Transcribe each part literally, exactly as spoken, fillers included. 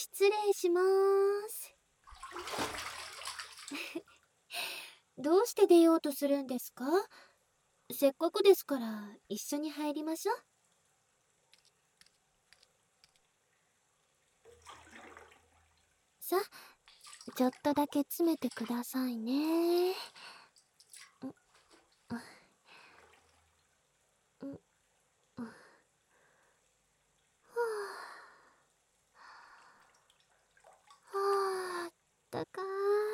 失礼しまーす。どうして出ようとするんですか？せっかくですから一緒に入りましょう。さあ、ちょっとだけ詰めてくださいね。はあ、あったか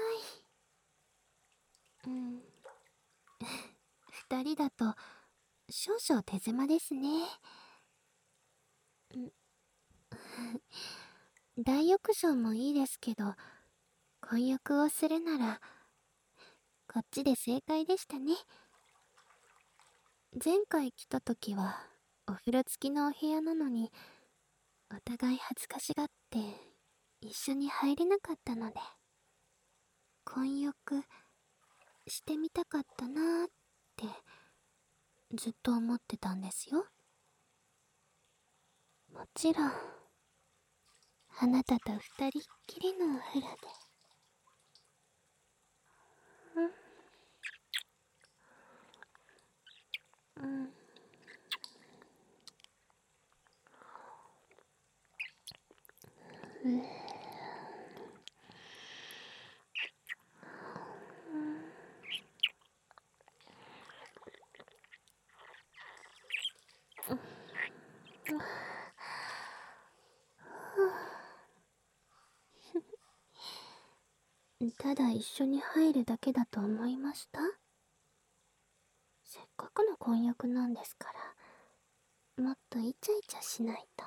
ーい。うん。二人だと少々手狭ですね。大浴場もいいですけど、混浴をするならこっちで正解でしたね。前回来た時はお風呂付きのお部屋なのに、お互い恥ずかしがって一緒に入れなかったので、混浴してみたかったなーってずっと思ってたんですよ。もちろんあなたと二人っきりのお風呂で。うん、うん、ただ一緒に入るだけだと思いました？せっかくの婚約なんですから、もっとイチャイチャしないと。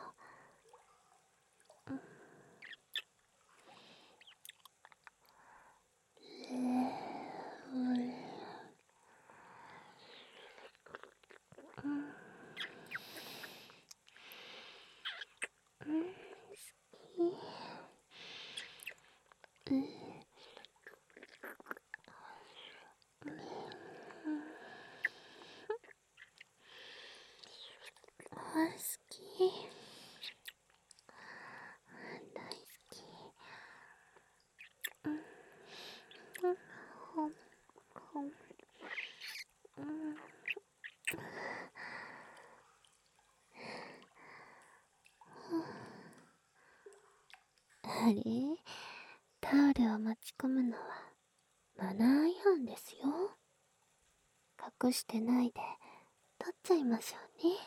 好き、大好き。ほんほん、あれ、タオルを持ち込むのはマナー違反ですよ。隠してないで取っちゃいましょうね。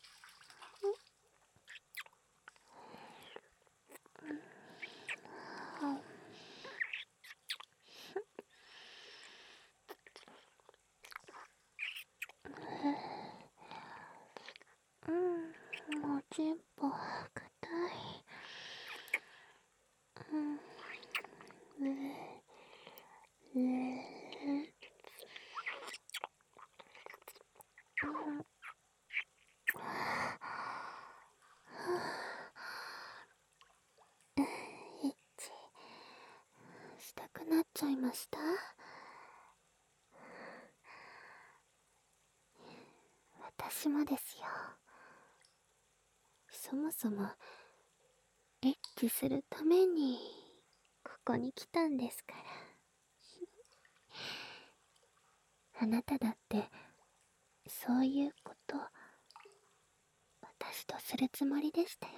うん、もちっぽ硬い。うん、ねえねえ、エッチしたくなっちゃいました？私もですよ。そもそもエッチするためにここに来たんですから。あなただってそういうこと私とするつもりでしたよね。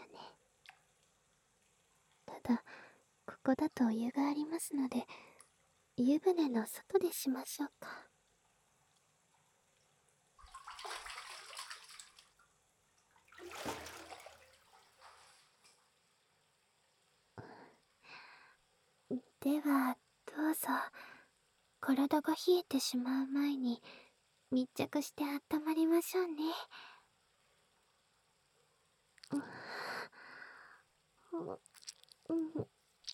ただここだとお湯がありますので、湯船の外でしましょうか。ではどうぞ。体が冷えてしまう前に密着して温まりましょうね。うん、うん、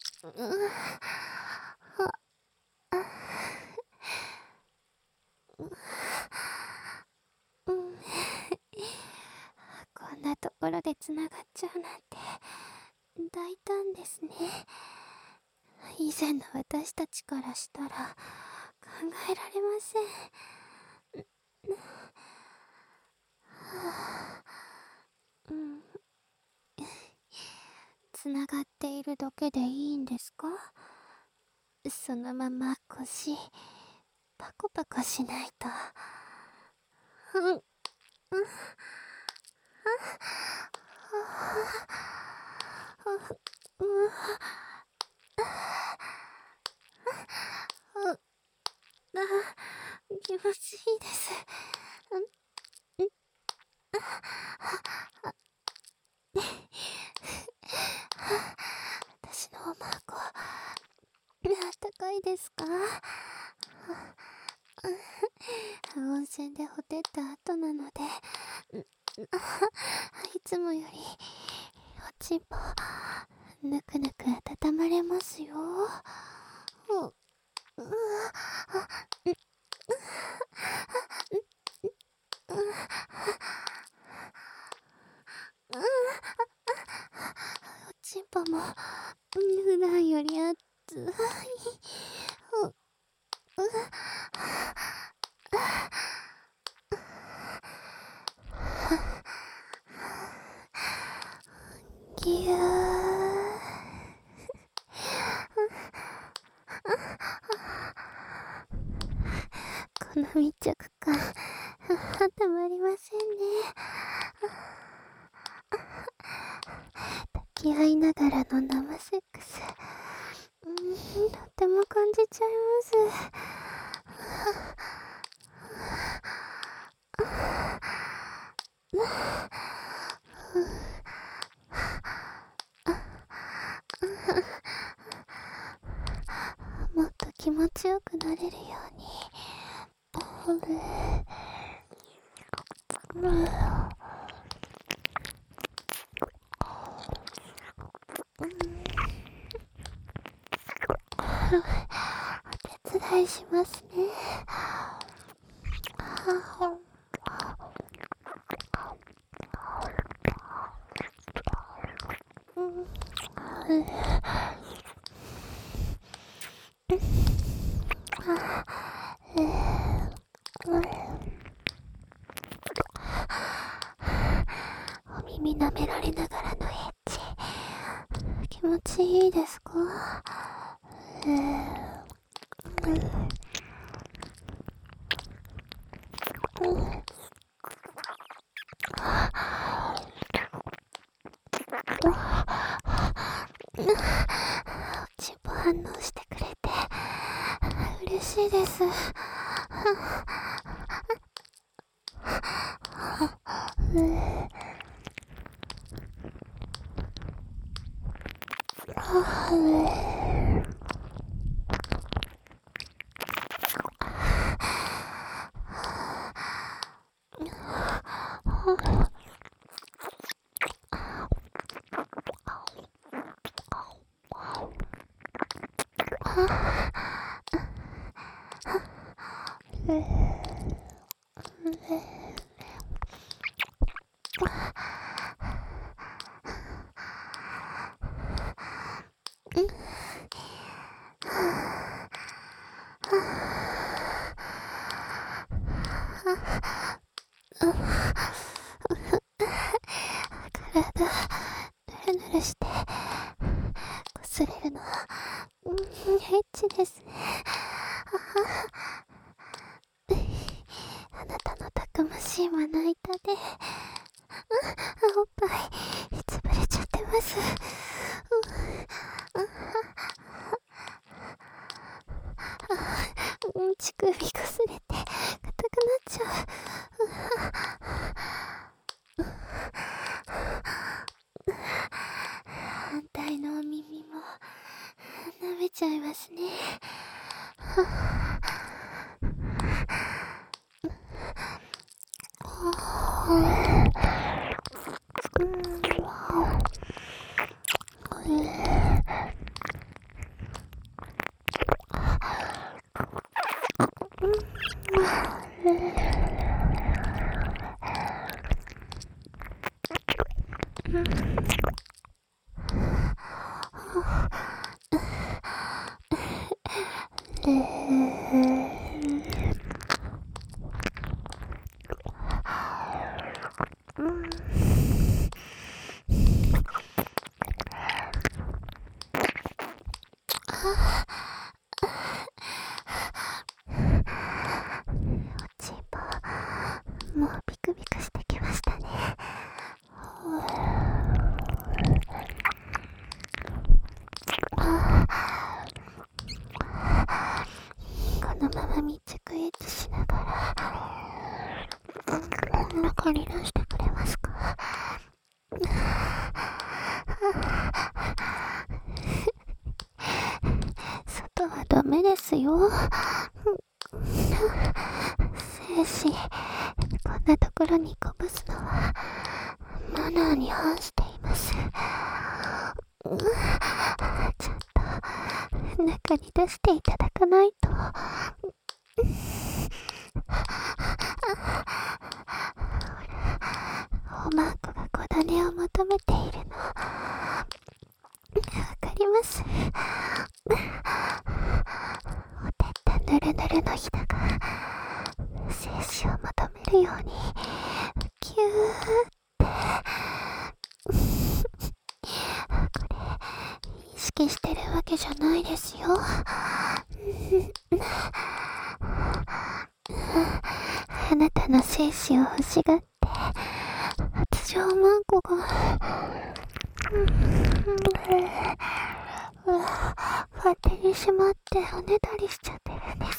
うん、こんなところでつながっちゃうなんて大胆ですね。以前の私たちからしたら考えられません。はあ、うん、 つながっているだけでいいんですか？そのまま腰パコパコしないと。うんうんうんあ、気持ちいいです。うん私のおまご、あったかいですか？温泉でほてった後なので、いつもよりおちんぽぬくぬく温まれますよ。ううおちんぽも普段より熱い。ううぎゅー。この密着感たまりませんね。抱き合いながらの生セックス、うん、とっても感じちゃいます。もっと気持ちよくなれるように。お手伝いしますね。お耳舐められながらのエッチ、気持ちいいですか？おちんぽ反応してくれて嬉しいです。体ぬるぬるして擦れるのは、うん、エッチですね。あなたのたくましいまな板で、おっぱい潰れちゃってます。うん、乳首こすれて硬くなっちゃう。反対のお耳も舐めちゃいますね。 のまま密着エッチしながら、中に出してくれますか？外はダメですよ。精子、こんなところにこぼすのはマナーに反しています。ちょっと中に出していただかないと。おまんこが小種を求めているのわかります。おてったぬるぬるのひだが精子を求めるようにキューってこれ意識してるわけじゃないですよ。あなたの精子を欲しがって発情マンコが勝手にしまっておねだりしちゃってるんです。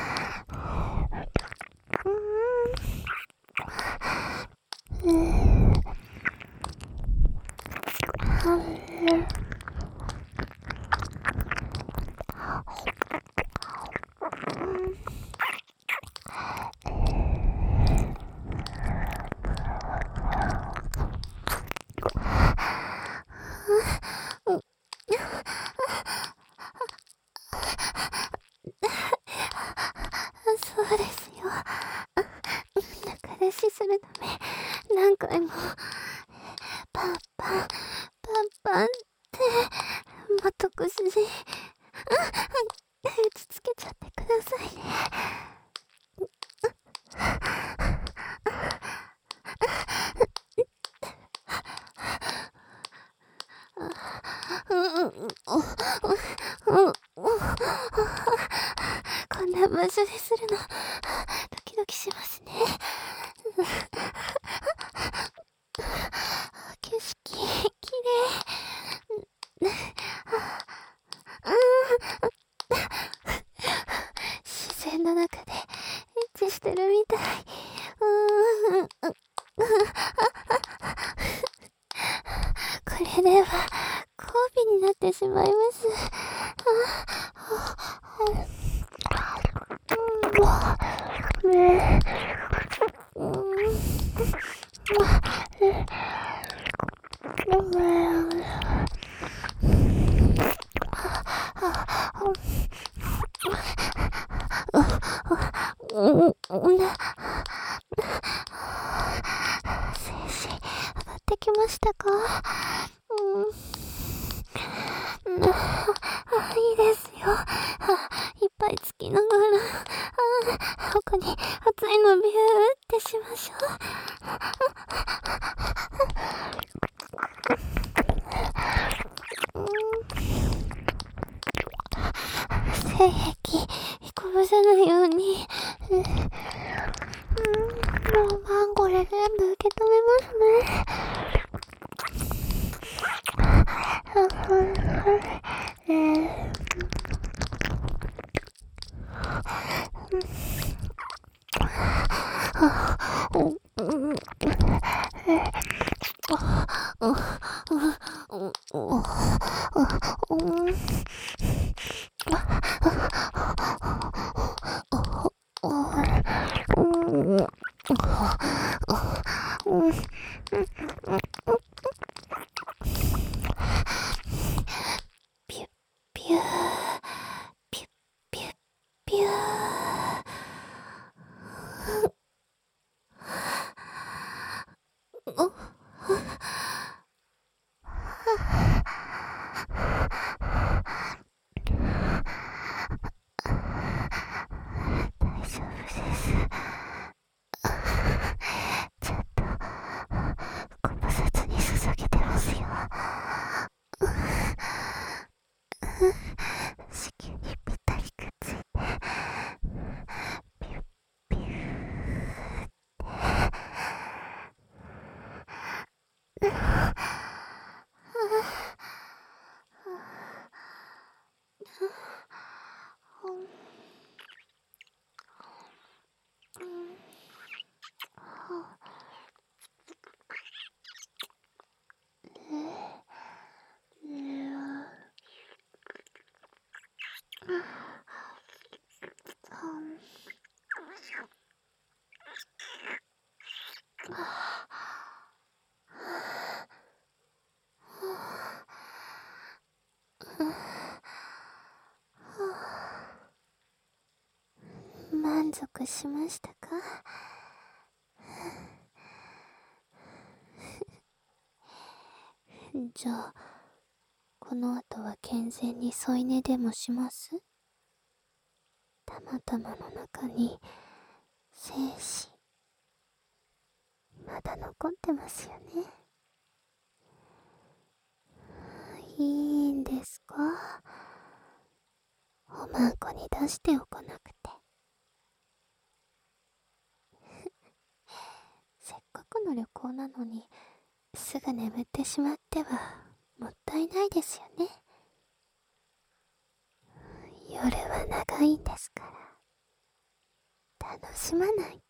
うん、そうですよ。仲出しするため何回もパンパンパンパンってまとくし打ちつけちゃってくださいね。こんな場所でするのドキドキしますね。景色きれい。自然の中でエッチしてるみたい。これでは交尾になってしまいます。精子上がってきましたか？うん、いいですよ。いっぱいつきながら他に熱いのビューってしましょう。性癖こぼさないように、うん、ロマンこれ全部受け止めますね。ピュッピューピュッピュッピュー。大丈夫です。ちゃんとこぼさずに注げてますよ。子宮にぴったりくっついてピュッピューって満足しましたか？じゃあ、この後は健全に添い寝でもします？たまたまの中に精子まだ残ってますよね。いいんですか？おまんこに出しておかなくて。せっかくの旅行なのにすぐ眠ってしまってはもったいないですよね。夜は長いんですから楽しまない